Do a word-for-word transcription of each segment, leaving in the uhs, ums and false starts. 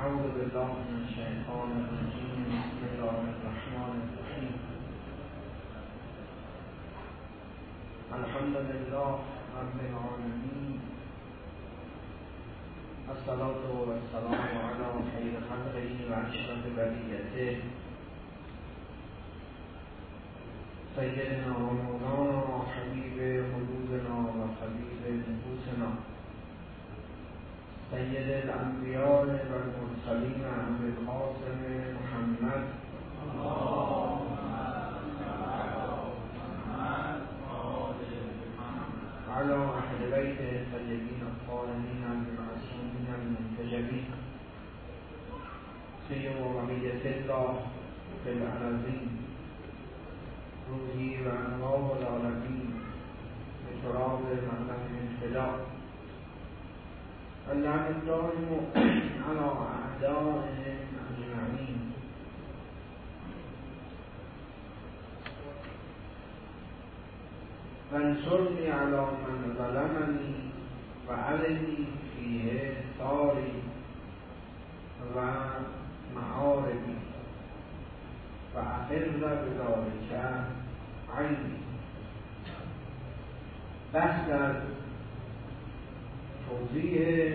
اعوذ بالله من الشیطان الرجیم. بسم الله الرحمن الرحیم. الحمد لله رب العالمین. الصلاة والسلام علی خیر خلقه و اشرف بریته سیدنا و مولانا حبیب قلوبنا و طبیب نفوسنا سید الانبیاء و المرسلین ابی القاسم محمد علی اهل بیت الطیبین الطاهرین المعصومین المنتجبین سیما بقیة الله فی الارضین روحی و انواع العالمین به تراب مقدم انفجار اللعن الدائم على أعدائهم أجمعين. وانصرني على من ظلمني وعلني فيه ثاري ومعاربي وأقر بذلك عيني. بحث در توضیح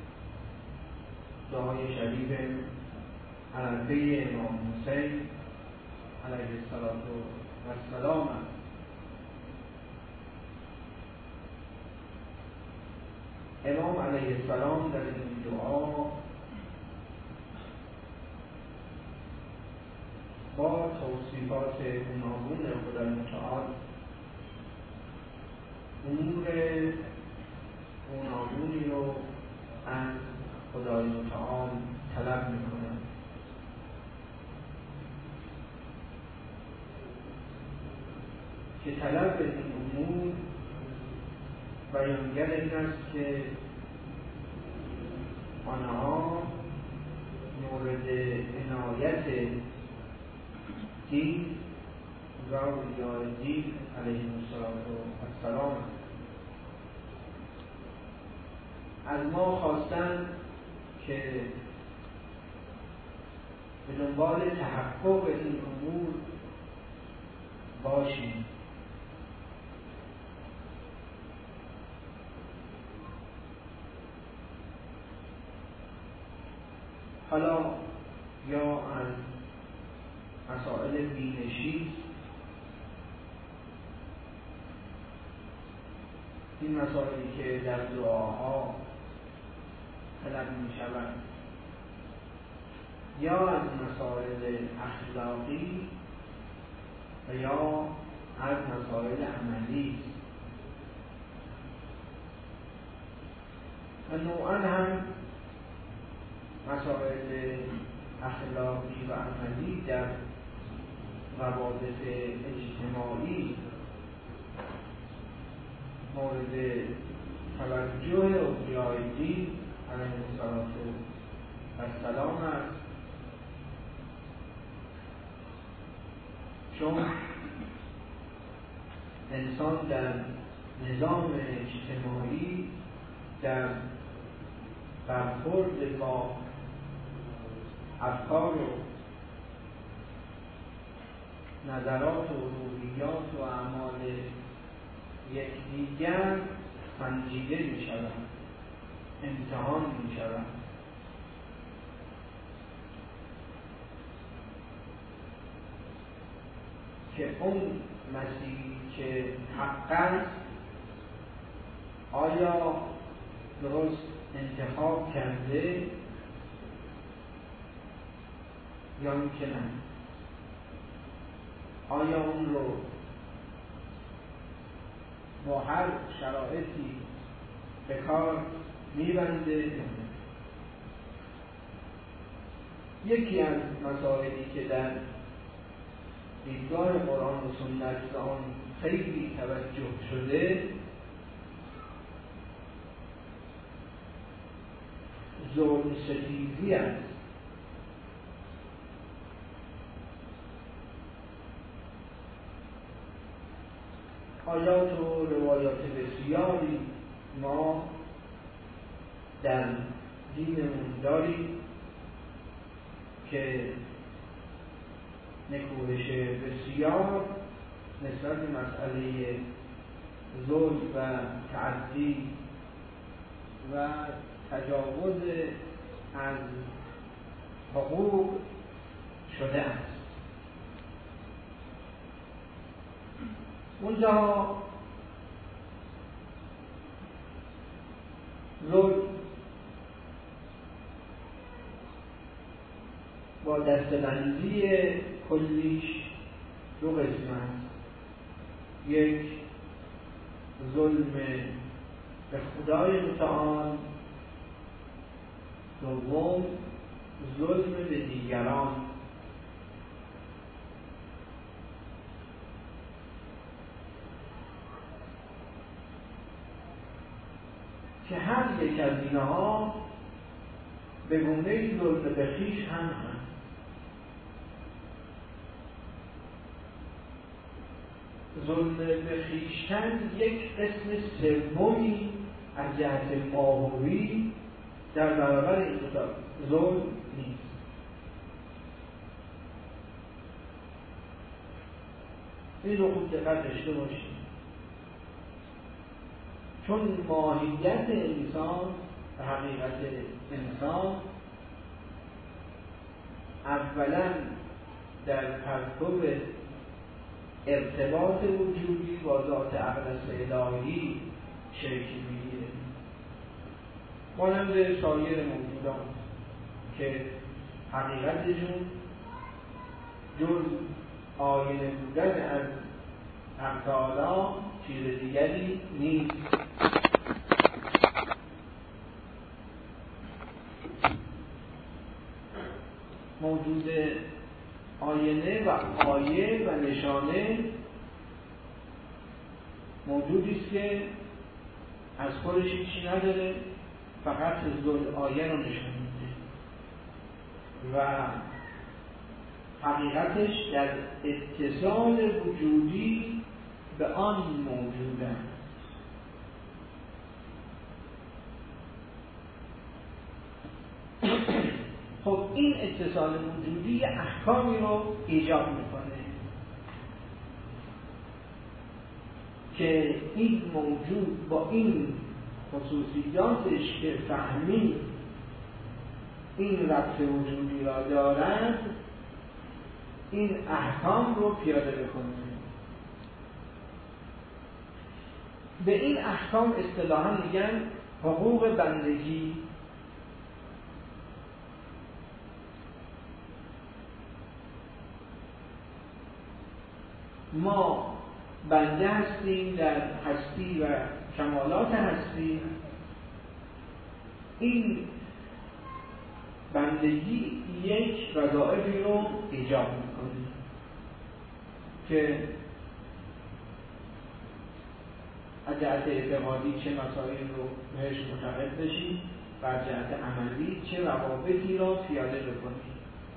دعای شریف حرفه امام حسین علیه السلام است. امام علیه السلام در این دعا با توصیفات گوناگون خدای متعال امور گوناگونی رو از خدای متعال طلب میکنند که طلب این امور بیانگر این است که آنها مورد عنایت دین و اولیاء دین علیهم السلام از ما خواستن که به دنبال تحقق این امور باشیم. حالا یا از مسائل بینشی، این مسائلی که در دعاها طلب می شود، یا از مسائل اخلاقی و یا از مسائل عملی و نوعا هم مسائل اخلاقی و عملی در روابط اجتماعی مورد توجه اولیاء دین علیهم السلام است، چون انسان در نظام اجتماعی در برخورد با افکار و نظرات و روحیات و اعمال یکدیگر سنجیده می شود، امتحان می شود. که اون مسیحی که حق است آیا درست انتخاب کرده یا اینکه نه، آیا اون رو با هر شرایطی به کار میبنده یا نه. یکی از مسائلی که در دیدگاه قرآن و سنت آن خیلی توجه شده ظلم ستیزی است. آیات و روایات بسیاری ما در دینمون داریم که نکوهش بسیار نسبت به مسئله ظلم و تعدی و تجاوز از حقوق شده است. منتها ظلم با دستبندی کلیش دو قسم است. یک ظلم به خدای متعال، دوم ظلم به دیگران. که هر یک از اینها به گونه ظلم به خویش هم هست. ظلم به خویشتن یک قسم سومی از جهت ماهوی در برابر این دو ظلم نیست. این رو خوب دقت داشته باشید، چون ماهیت انسان و حقیقت انسان اولا در پرتو ارتباط وجودی با ذات اقدس الهی شکل میگیره، مانند سایر موجودات که حقیقتشون جز آینه بودن از حق تعالی چیز دیگری نیست. موجود آینه و آیه و نشانه موجودی است که از خودش هیچی نداره، فقط ذل آیه رو نشان میده و حقیقتش در اتصال وجودی به آن موجود است. خب این اتصال وجودی احکامی رو ایجاد میکنه که این موجود با این خصوصیاتش که فهمی این ربط وجودی را دارد، این احکام رو پیاده بکنه. به این احکام اصطلاحاً میگن حقوق بندگی. ما بنده هستیم در هستی و کمالات هستی. این بندگی یک وظایفی رو ایجاب میکنه که از جهت اعتقادی چه مسائل رو بهش معتقد بشیم و از جهت عملی چه روابطی را پیاده بکنیم.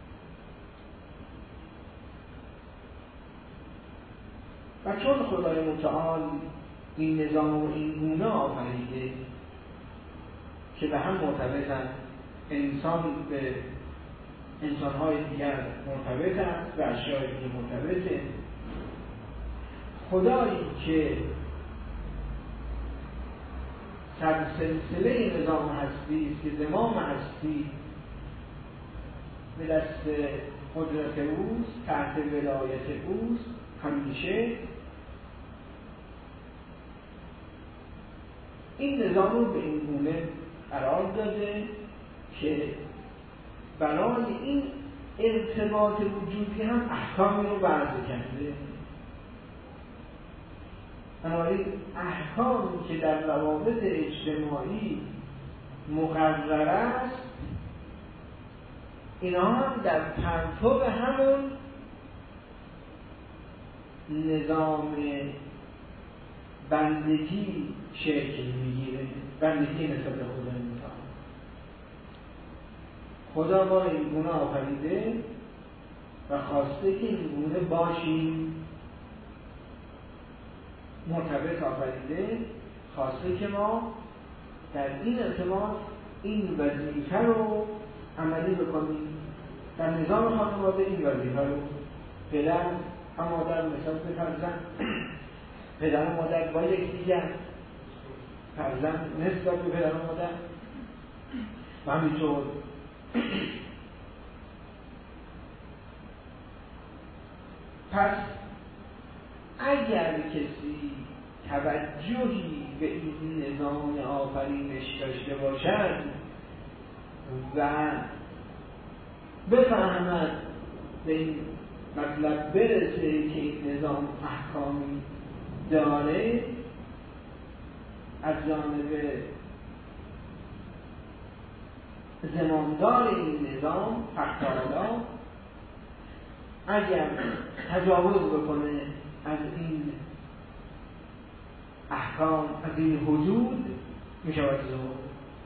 و چون خدای متعال این نظام و این گونه آفریده که به هم مرتبطند، انسان به انسان‌های دیگر مرتبط است و اشیاء دیگر مرتبطه، خدایی که سلسله نظام هستی است، که زمام هستی به دست قدرت اوست، تحت ولایت اوست، همیشه این نظام رو به این گونه قرار داده که برای این ارتباط وجودی هم احکامی رو وضع کرده. بنابراین احکامی که در روابط اجتماعی مقرر است، اینا هم در پرتو همون نظام بندگی شکل میگیره. بندگی نسبت به خدا میتونه. خدا ما این گونه آفریده و خواسته که این گونه باشیم. مرتبط آفریده، خواسته که ما در این ارتباط این وظیفه رو عملی بکنیم در نظام خانواده این وظیفه رو پدر و مادر مثال به فرزند، پدر و مادر با یکدیگر، فرزند نسبت به پدر و مادر و همینطور پس اگر کسی توجهی به این نظام آفرینش داشته باشد و بفهمد به این مطلب برسه که این نظام احکامی داره از جانب زمامدار این نظام حق‌تعالی، اگر تجاوز بکنه از این احکام، از این حدود، می شود ظلم.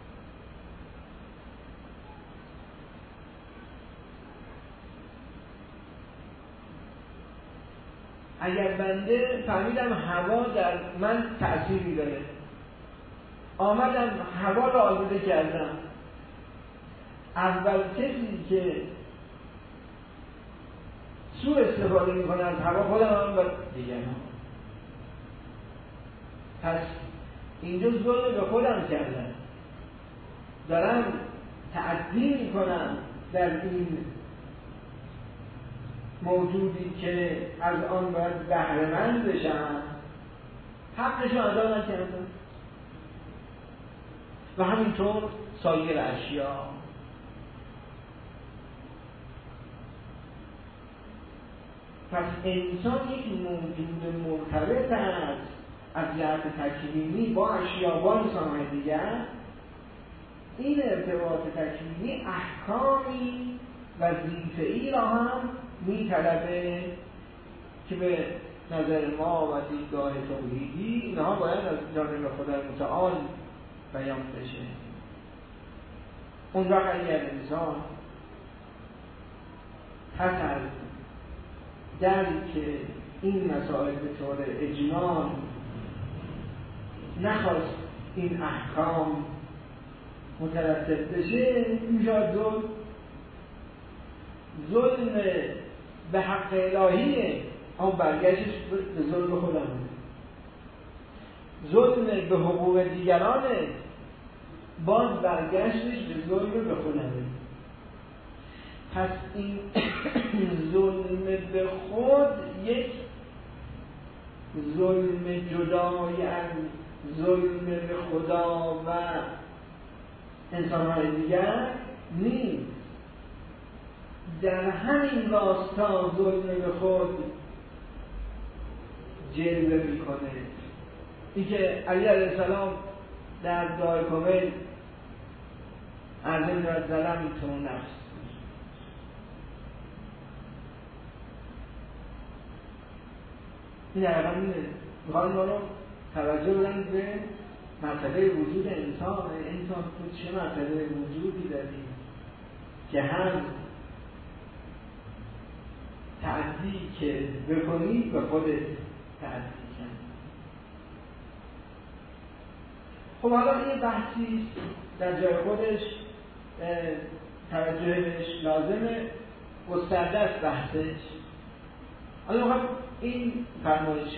اگر بنده فهمیدم هوا در من تأثیری داره، آمدم هوا را آلوده کردم، اول کسی که سوء استفاده میکنه از هوا خودم هم و دیگران. پس اینجا ظلم به خودم کردم، دارم تعدی میکنم در این موجودی که از آن باید بهره مند بشم، حقشو ادا نکردم. و همینطور سایر اشیا. پس انسان یک موجود مرتبط است از جهت تکوینی با اشیا، با انسان‌های دیگر. این ارتباط تکوینی احکامی وظیفه‌ای را هم می‌طلبه که به نظر ما و دیدگاه توحیدی اینها باید از جانب خدای متعال بیان بشه. اون وقت اگر انسان پس از درک این مسائل به طور اجمال نخواست این احکام مترتب بشه، میشود ظلم. ظلم به حق الهیه، اما برگشتش به ظلم خودمه. ظلم به حقوق دیگرانه، باز برگشتش به ظلم به خودمه. پس این ظلم به خود یک ظلم جدای از ظلم به خدا و انسان‌های دیگر نیست. در همین راستا ظلم به خود جلوه میکنه. این که علی علیه السلام در دعای کمیل عظیم را ظلمت نفس، این در همینه. میخواد ما رو توجه بدن به مرتبه وجود انسان. انسان تو چه مرتبه وجودی داری که هم تعدی که بکنی به خودت تعدی کنی. خب حالا این بحثی در جای خودش توجه بهش لازمه، گسترده است بحثش. حالا میخوام این فرمایش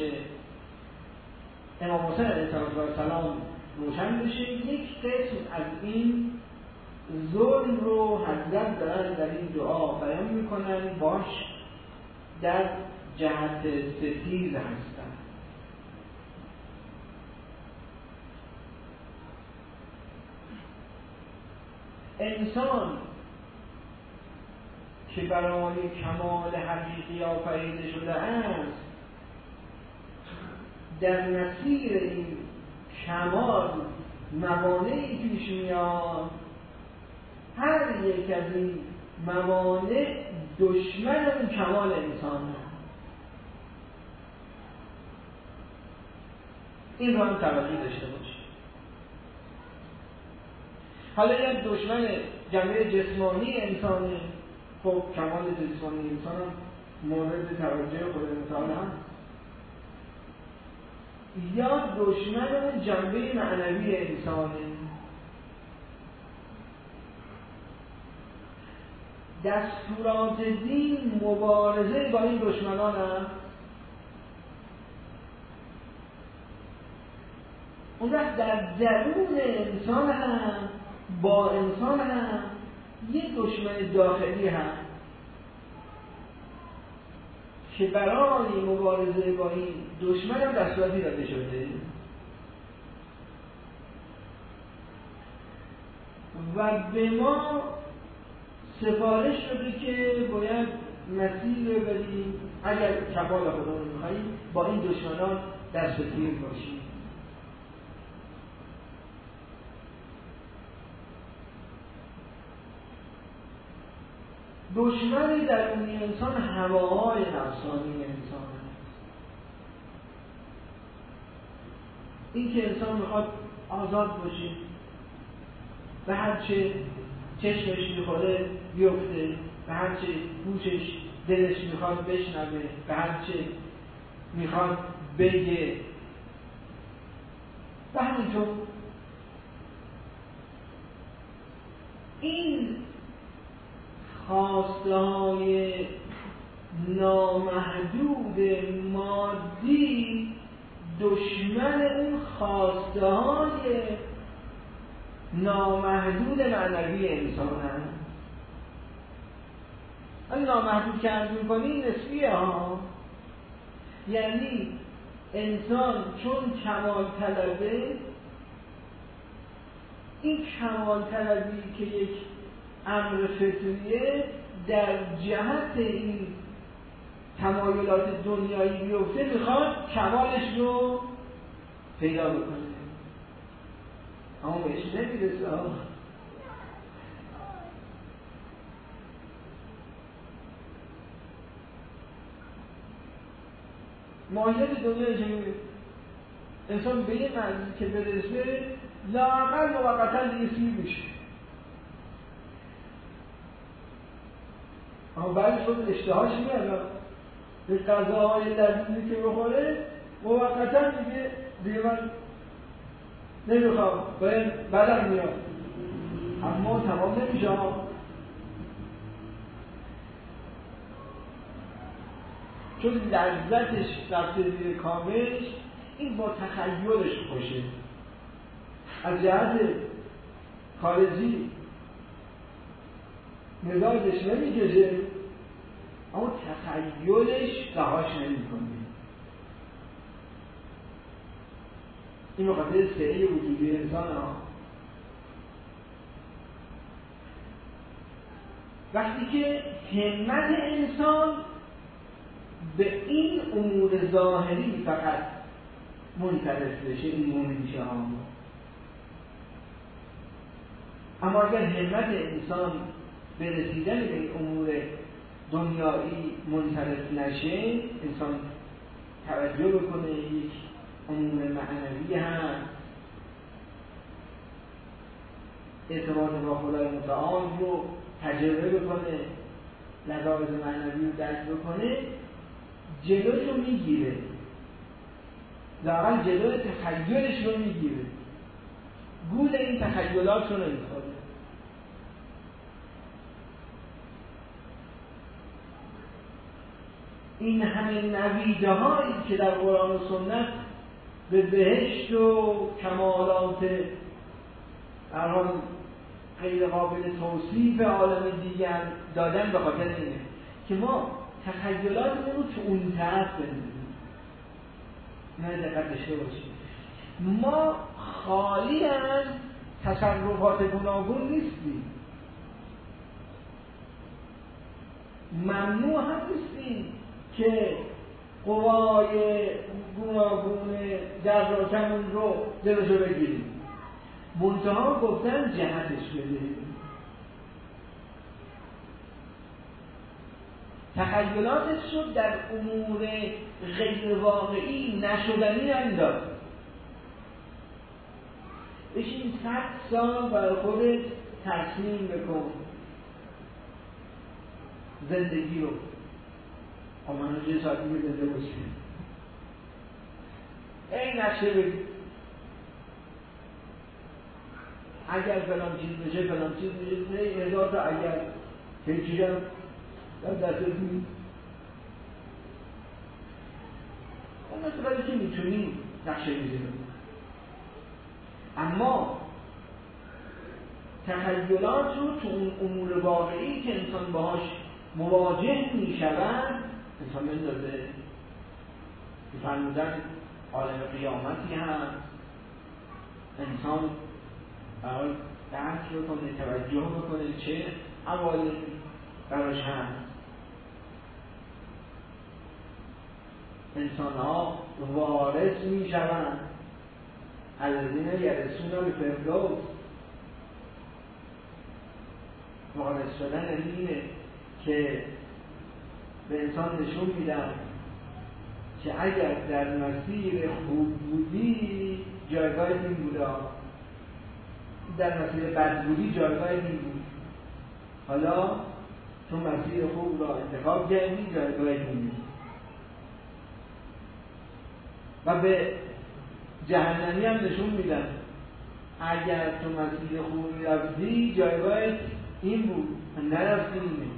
امام حسین علیه السلام روشن بشه. یک قسم از این ظلم رو حضرت دارن در این دعا بیان میکنن، باش در جهت ستیز هستن. انسان که برای کمال حقیقی آفریده شده است، در مسیر این کمال موانعی پیش میاد. هر یک از این موانع دشمن اون کمال انسان هست. این رو هم توجه داشته باشید. حالا یک دشمن جنبه جسمانی انسانه، خب کمال جسمانی انسان هم مورد توجه خود انسان هست. یا دشمن اون جنبه معنوی انسانه. دستورات دین مبارزه با این دشمنان هم اون وقت در درون انسان هم با انسان هم یک دشمن داخلی هم که برای مبارزه با این دشمن هم دستوراتی داده شده و به ما سفارش شده که باید مسیر رو بریم اگر کمال خودمون می‌خوایم با این دشمنان دست و تیر باشیم. دشمن درونی انسان هواهای نفسانی انسان است. این که انسان میخواد آزاد باشه به هرچه چشمش میخوره بیفته، به هرچه گوشش دلش میخواد بشنوه، به هرچه میخواد بگه و همینطور این خواسته های نامحدود مادی دشمن اون خواسته های نامحدود معنوی انسان هست. این نامحدود که عرض می‌کنی نسبیه ها، یعنی انسان چون کمال طلبه، این کمال طلبی که یک امر فطریه در جهت این تمایلات دنیایی بیفته میخواد کمالش رو پیدا بکنه اما بهش نمیرسه. ماهیت دنیایی که انسان به یه منزل که برسه لااقل موقتا دیگه سیر میشه، اما بعدش خود اشتهاش میاد به غذاهای لذیذی که بخوره موقتا دیگه دیگه من نمیخوام باید بدم میاد، اما تمام نمیشه. چون لذتش رفته زیر کامش، این با تخیلش خوشه. از جهت خارجی مزاجش نمیکشه اما تخیلش رهاش نمیکنه. این مقدر سعی وجودی انسان ها. وقتی که همت انسان به این امور ظاهری فقط منطرف بشه، این مؤمن میشه ها. اما اگر همت انسان به رسیدن به این امور دنیایی منطرف نشه، انسان توجه بکنه یک امور معنوی هم اعتماد با خدای متعال رو تجربه بکنه، لذاذ معنوی رو درک بکنه، جلوش رو میگیره، لااقل جلوی تخیلش رو میگیره، گول این تخیلات رو نمیخوره. این همه نویده هایی که در قرآن و سنت به بهشت و کمالات در حال غیر قابل توصیف عالم دیگر دادن به خاطر اینه که ما تخیلاتمون رو تو اون طرف بندازیم. نه دقت داشته باشیم، ما خالی از تصرفات گوناگون نیستیم، ممنوع هم نیستیم که قوای گوناگون دراکمون رو جلوشو بگیریم، منتها گفتن جهتش بده. تخیلاتش رو در امور غیر واقعی نشدنی انداز. بشین صد سال برای خودت تصمیم بکن زندگی رو من رو چه ساعتی به زنده باشیم، این نقشه بگی اگر فلان چیز بشه فلان چیز بشه، هزار تا اگر که چیزی هم در دست نیست. اون مثلا که میتونیم نقشه میزیم، اما تخیلات رو تو اون امور واقعی که انسان باهاش مواجه میشود انسان بندازه. فرمودن عالم قیامتی هست، انسان برای درک بکنه، توجه بکنه چه عوالمی براش هست. انسان ها وارث می شوند، الذین یرثون الفردوس. وارث شدن اینه که به انسان نشون میدن که اگر در مسیر خوب بودی جایگاه این بوده، در مسیر بد بودی جایگاه این بود، حالا تو مسیر خوب را انتخاب کردی جایگاه این بود. و به جهنمی هم نشون میدن اگر تو مسیر خوب رفتی جایگاه این بود، نرفتی اینه.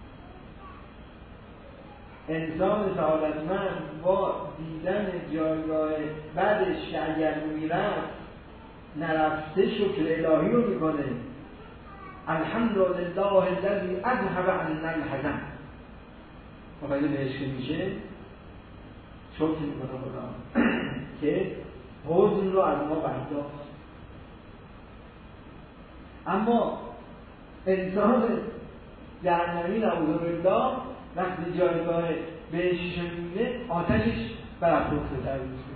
انسان سعادتمند با دیدن جایگاه بعدش که اگر میرفت نرفته شکر الهی رو میکنه. الحمدلله الذی اذهب عنا الحزن. وقتی بهش که میشه شکر میکنه خدا که حزن رو از ما برداشت. اما انسان جهنمی نعوذ بالله وقتی جایگاه بهشش میبینه آتشش برافروخته تر میشه.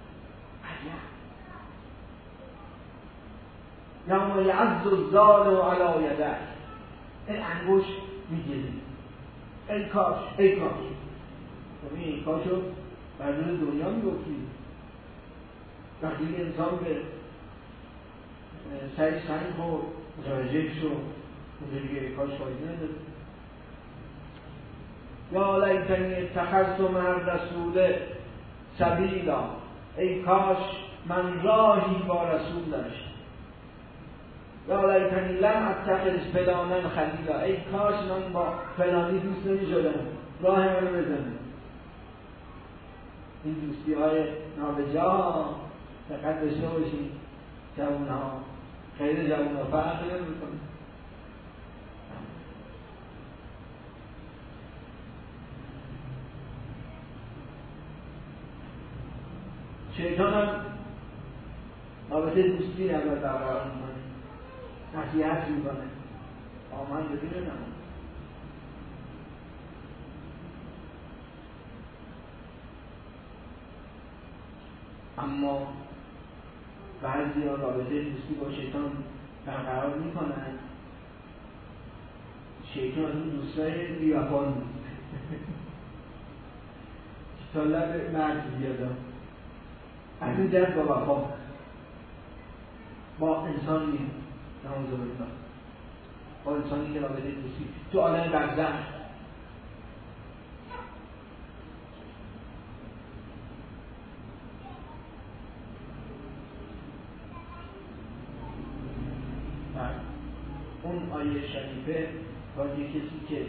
یوم یعض الظالم علی یدیه، این انگوش میگیره ای کاش ای کاش. خب این کاشو بر روی دنیا میگفتی. وقتی انسان به سعی سنگ خورد متوجه شد اونجا دیگه ای کاش فایده نداره. یا لیتنی اتخذت مع الرسول سبیلا، ای کاش من راهی با رسول داشت. یا لیتنی لم اتخذ فلانا خلیلا، ای کاش من با فلانی دوست نمی شدم، راه منو بزنه. این دوستی های نابجا دقت داشته باشید. جوان ها خیلی جوان ها فرق نمی‌کنه. شیطان هم رابطه دوستی نباید برقرار میکنه، نصیحت میکنه آمن ببینه نمون. اما بعضی ها رابطه دوستی با شیطان برقرار میکنن. شیطان از اون دوستای بیوفا نیست تا لب مرد بیادم از این جهت با وفا با انسان نیست، نعوذ بالله، با انسانی که رابطه دوستی تو عالم برزخ اون آیه شریفه باید کسی که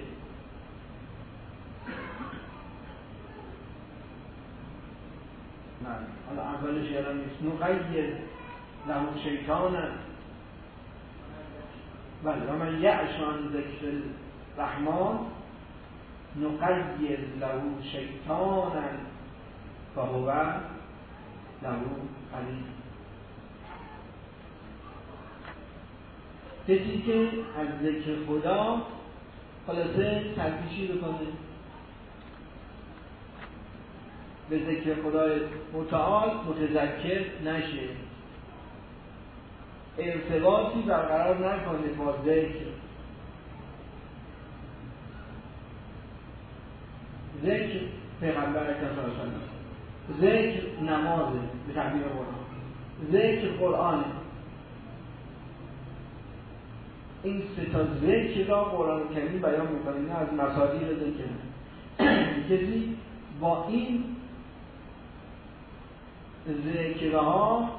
نه حالا اولش یادم نیست نقید له شیطانا بله و من یعش عن ذکر الرحمن نقید له شیطانا فهو له قرین. کسی که از ذکر خدا خلاصه سرپیچی بکنه، به ذکر خدای متعال متذکر نشه، ارتباطی برقرار نکنه با ذکر. ذکر پیغمبر اکرم صلی الله علیه و ذکر نمازه به تعبیر قرآن، ذکر قرآنه. این سه تا ذکر را قرآن کریم بیان می‌کنه از مصادیق ذکر. کسی با این ذکرها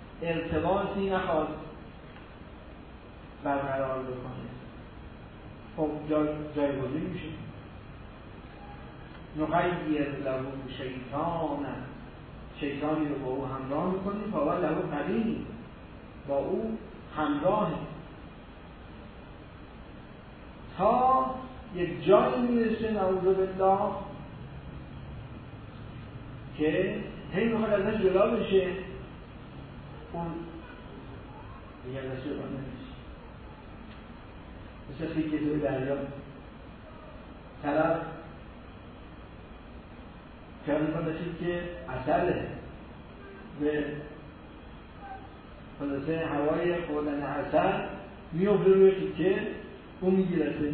ارتباطی نخواد برقرار بکنه، خب جای جایگزین میشه. نغیر له شیطانا، شیطانی رو با او همراه میکنیم، فهو له قرین، با او همراه، تا یک جایی میرسه نعوذ بالله که هی میخواد ازش جدا بشه، اون دیگه ازش جدا نمیشه. مثل خیلی توی دریا طرف خیال میکنه که اصله به خلاصه هوای خوردن اصل میفته روی تیکه، اون میگیرسه.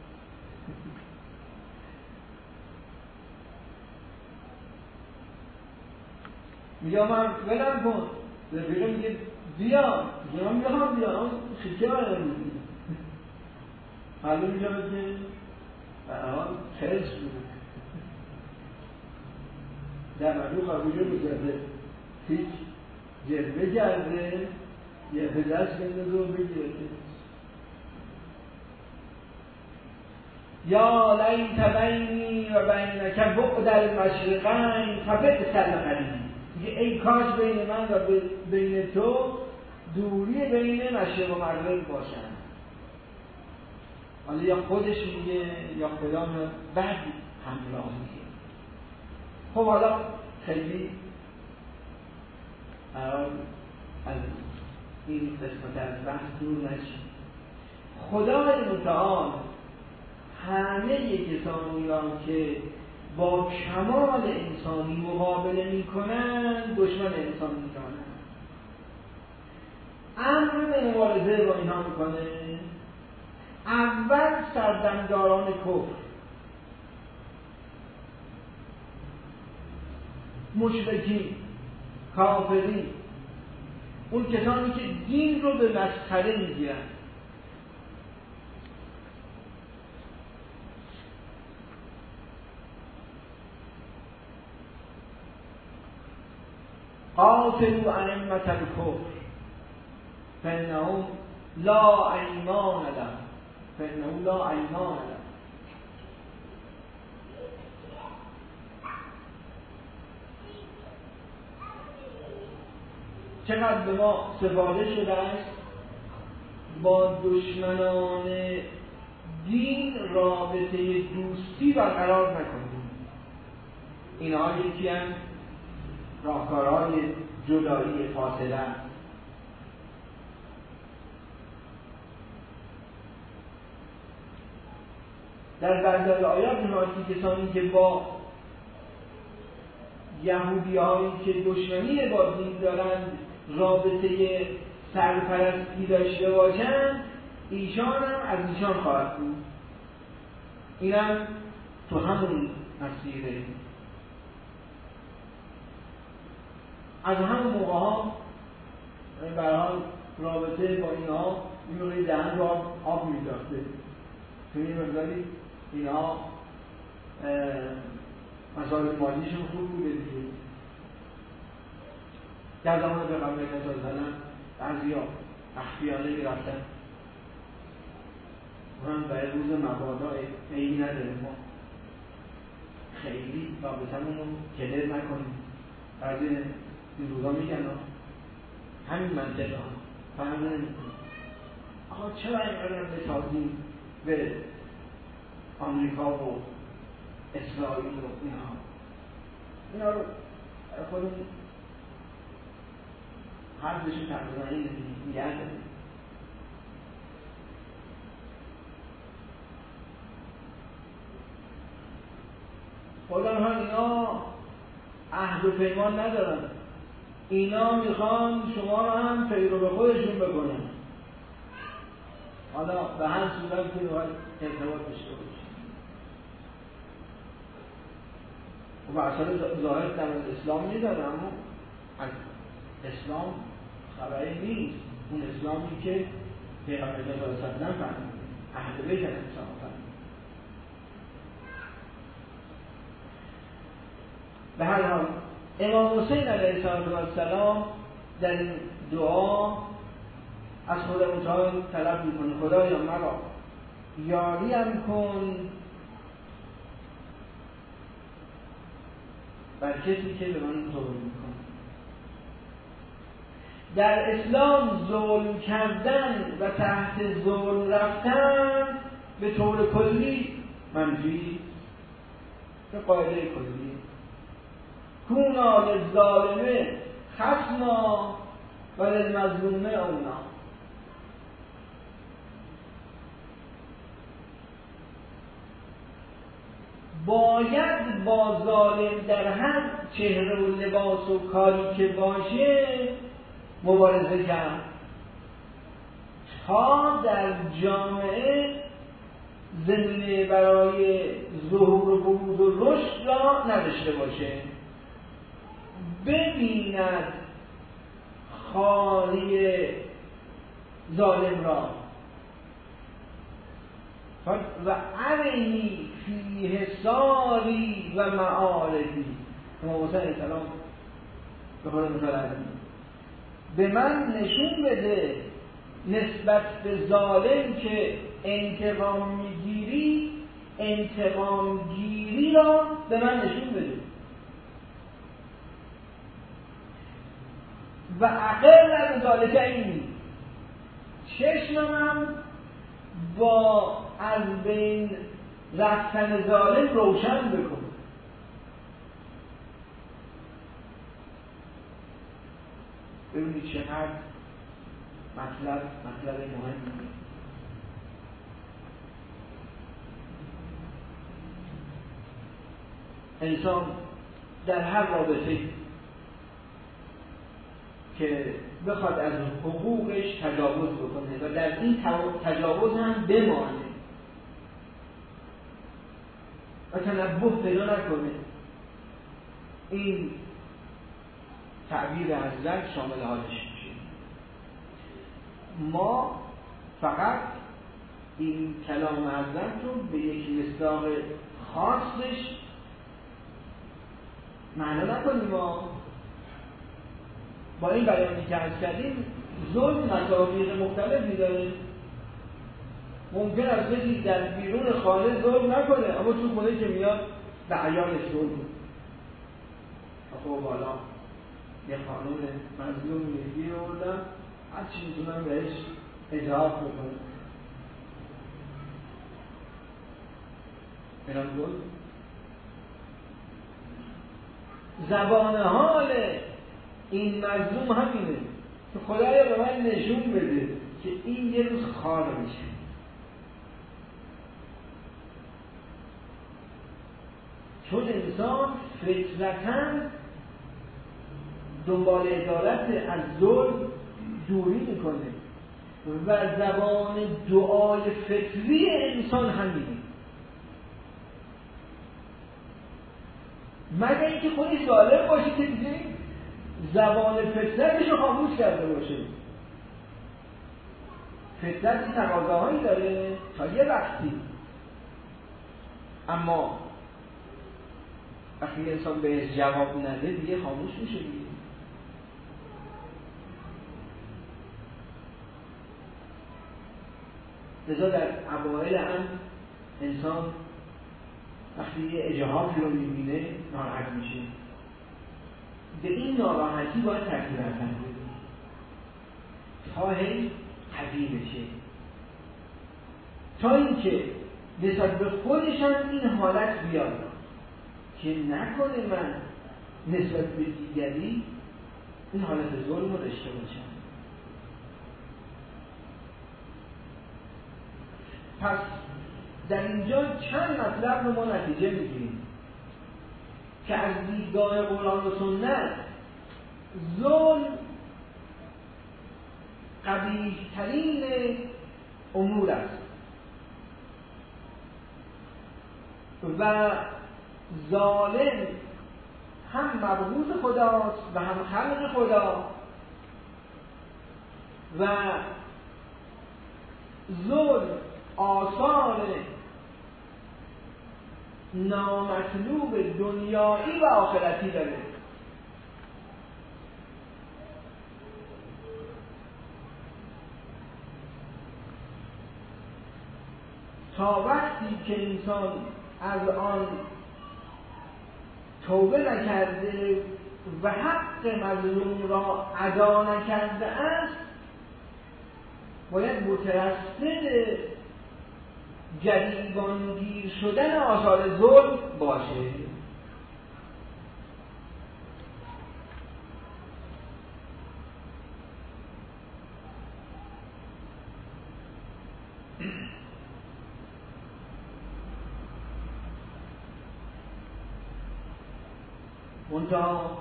میگه من ولم کن، رفیقه میگه بیا، میگه من میخوام بیا، اون خیلی برای میگه معلوم میگه که برای خرس بوده در مدو قبوله بزرده، هیچ جلوه کرده یه پدرش بندازه و بگیره. یا لیت بینی و بینک بعد المشرقین فبئس القرین، میگه ای کاش بین من و بین تو دوری بین مشرق و مغرب باشن. حالا یا خودش میگه یا خدا میگه بعد همراه میگه. خب حالا خیلی از این قسمت از بحث دور نشید. خدای متعال همه کسانی را که با کمال انسانی مقابله میکنن دشمن انسان میکنن. امر به مبارزه با اینها میکنه. اول سردمداران کفر، مشرکین، کافرین، اون کسانی که دین رو به مسخره میگیرن. قاتلوا ائمة الكفر فإنهم لا ایمان لهم فإنهم لا ایمان لهم. چقدر به ما سفارش شده است با دشمنان دین رابطه دوستی برقرار نکنیم. اینها یکی هم راهکارهای جدایی فاصله است. در بعضی آیات می‌آید کسانی که با یهودی‌هایی که دشمنی با دین دارند رابطه سرپرستی داشته باشند، ایشان هم از ایشان خواهد بود. اینم تو همون مسیره. از همون موقع ها برحال رابطه با اینها میمونه دهن رو آب میداخته. تو این مقداری اینها مسائل مالیشون خوب بوده دیگه. در زمان پیغمبر صلی الله علیه و سلم بعضیا اخفیانه میرفتن، من برای روز مبادا عیبی نداریم، ما خیلی رابطمون رو کلر نکنیم. بعضی این روزا میگن همین منطقه ها فهم نمیکنیم آقا چرا اینقدر بسازیم به آمریکا و اسرائیل و اینها اینا رو خودمون حرفشون تقریبا این نگه داریم. خدا ها اینا عهد و پیمان ندارن، اینا میخوان شما رو هم پیرو به خودشون بکنن. حالا به هر صورت که باید ارتباط داشته باشید. و اصلا ظاهر در اسلام میداره، اما از اسلام خبری نیست. اون اسلامی که پیغمبر صلی الله علیه و سلم فرمود، عهد بیت اسلام فرمود. به هر حال امام حسین علیه السلام در این دعا از خدا متعال طلب میکنه خدایا مرا یاریم کن بر کسی که به من ظلم میکنه. در اسلام ظلم کردن و تحت ظلم رفتن به طور کلی منفی، به قاعده کلی کونا للظالمه خصما و للمظلومه اونا. باید با ظالم در هر چهره و لباس و کاری که باشه مبارزه کرد تا در جامعه زمینه برای ظهور و بروز و رشد را نداشته باشه. ببیند خالی ظالم را و ارنی فی حساری و معارضی. امام حسین علیه السلام به خود متعلق به من نشون بده نسبت به ظالم که انتقام میگیری، انتقام گیری را به من نشون بده و عقل از ذالک اینی، چشمم با از بین رفتن ظالم روشن بکن. ببینید چقدر مطلب مطلب مهمی. انسان در هر رابطه که بخواد از حقوقش تجاوز بکنه و در این تجاوز هم بمانه و تنبه پیدا نکنه، این تعبیر حضرت شامل حالش میشه. ما فقط این کلام حضرت رو به یک مصداق خاصش معنا نکنیم. ما با این بیانی که عرض کردیم ظلم مطابق مختلفی داره. ممکن است کسی در بیرون خانه ظلم نکنه اما تو خونه که میاد به عیالش ظلم کنه. خب بالا یه خانوم مظلوم میگی رو بردم هر چی میتونم بهش اجراف بکنم. اینم ظلم. زبان حال این مظلوم همینه که خدایا به من نشون بده که این یه روز خار میشه. چون انسان فطرتاً دنبال عدالت، از ظلم دوری میکنه و زبان دعای فطری انسان همینه، مگر اینکه خودش ظالم باشه که دیگه زبان فطرتش رو خاموش کرده باشه. فطرت تقاضاهایی داره تا یه وقتی، اما وقتی انسان بهش جواب نده دیگه خاموش میشه دیگه. لذا در اوائل هم انسان وقتی یه اجهامی رو میبینه ناراحت میشه. به این ناراحتی باید تغییر بدن تا هی قوی بشه، تا اینکه نسبت به خودشان این حالت بیاد که نکنه من نسبت به دیگری این حالت ظلم رو داشته باشم. پس در اینجا چند مطلب رو ما نتیجه میگیریم که از دیدگاه قرآن و سنت ظلم قبیح‌ترین امور است و ظالم هم مبغوض خداست و هم خلق خدا و ظلم آثار نامطلوب دنیایی و آخرتی داره. تا وقتی که انسان از آن توبه نکرده و حق مظلوم را ادا نکرده است، باید مترصد گریبانگیر شدن آثار ظلم باشه. منتها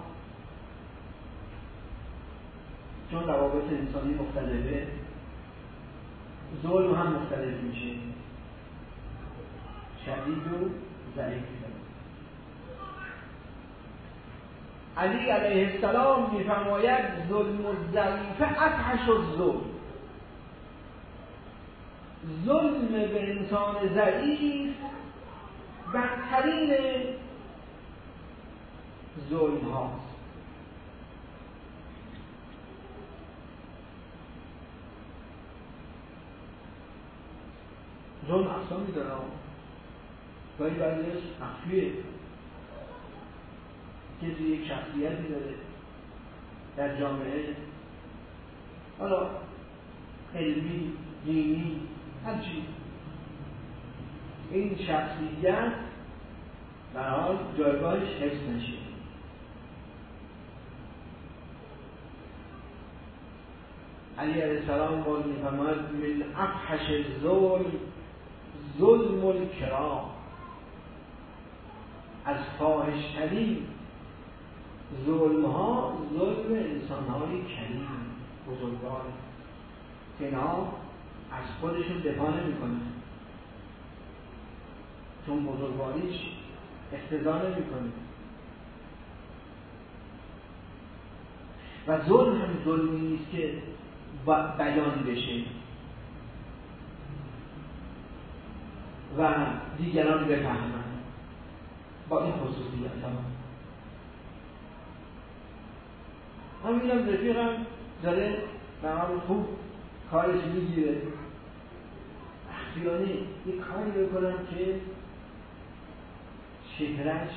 چون روابط انسانی مختلفه، ظلم هم مختلف میشه، شدید و ضعیف. علی علیه السلام میفرماید ظلم الضعیف افحش الظلم. ظلم به انسان ضعیف بدترین ظلم هاست. ظلم اقسامی داره، گاهی بعضیش مخفیه، کسی یک شخصیتی داره در جامعه، حالا علمی، دینی، هر چیز، این شخصیت در حال جایگاهش حفظ نشه. علی علیه السلام باز می‌فرماید من افحش الظلم ظلم الکرام. از فاحش‌ترین ظلم ها ظلم انسان های کریم بزرگوار که اینها از خودشون دفاع نمی کنن، چون بزرگواریش اقتضا نمی کنه. و ظلم هم ظلمی نیست که بیان بشه و دیگران بفهمن با این خصوصیت ها. همین هم رفیقم داره به حال خوب کارش میگیره، اخیانه یک کاری بکنم که شهرش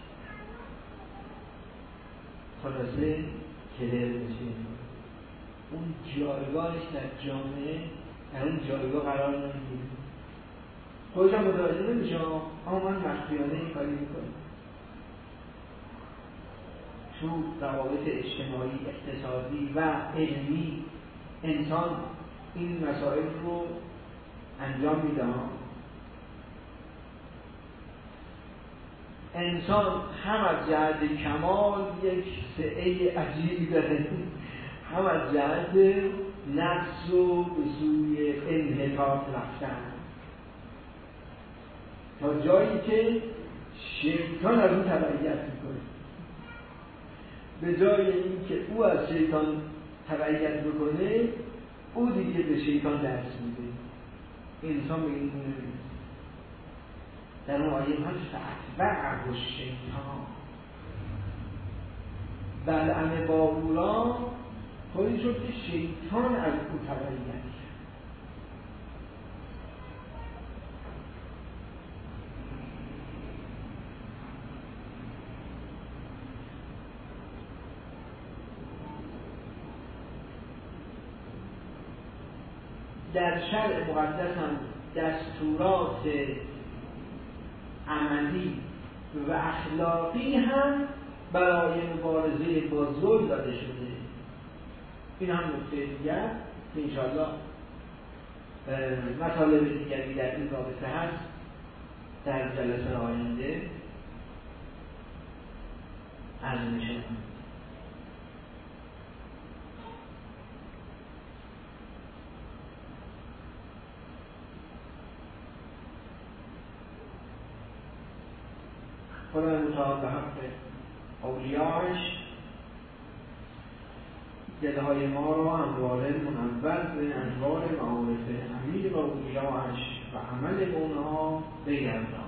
خلاصه کلر بشه، اون جایگاهش در جامعه در اون جایگاه قرار نمیگیره. خودش هم متوجه نمیشه، اما من مخفیانه این کاری میکنم. چون روابط اجتماعی، اقتصادی و علمی انسان این مسائل رو انجام میده. انسان هم از جهت کمال یک سعه عجیبی داره، هم از جهت نقص و به سوی انحطاط رفتن، تا جایی که شیطان از اون تبعیت میکنه. به جای اینکه او از شیطان تبعیت بکنه، او دیگه به شیطان درس میده. انسان به این گونه نیست. در اون آیه هست فأتبعه الشیطان، بلعن با اولا طوری شد که شیطان از او تبعیت کرد. در شرع مقدس هم دستورات عملی و اخلاقی هم برای مبارزه با ظلم داده شده. این هم نکته دیگر که انشاءالله مطالب دیگری در این رابطه هست در جلسه آینده عرض می‌شود. خدای متعال به حق اولیاءش دلهای ما را همواره منور به انوار معارف امیر و اولیاءش و عمل اونها بگردان.